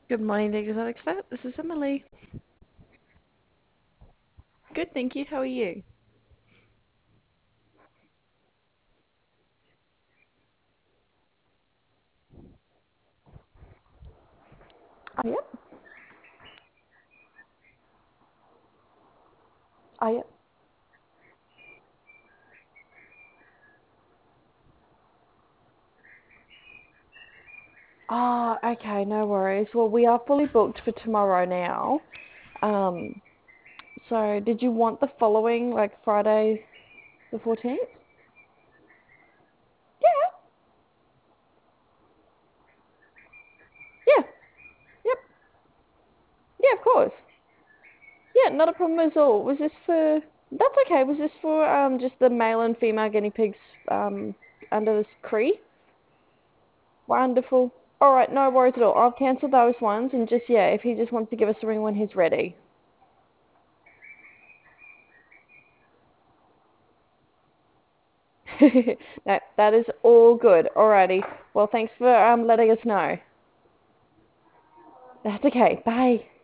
Good morning, the Exotic Vet. This is Emily. Good, thank you. How are you? Oh, yep. Oh, yep. Ah, okay, no worries. Well, we are fully booked for tomorrow now. Um, so did you want the following, like Friday the 14th? Yeah, yeah, yep, yeah, of course. Yeah, not a problem at all. Was this for, that's okay. Was this for just the male and female guinea pigs under this Cree? Wonderful. All right, no worries at all. I'll cancel those ones and just, yeah, if he just wants to give us a ring when he's ready. No, that is all good. Alrighty. Well, thanks for letting us know. That's okay. Bye.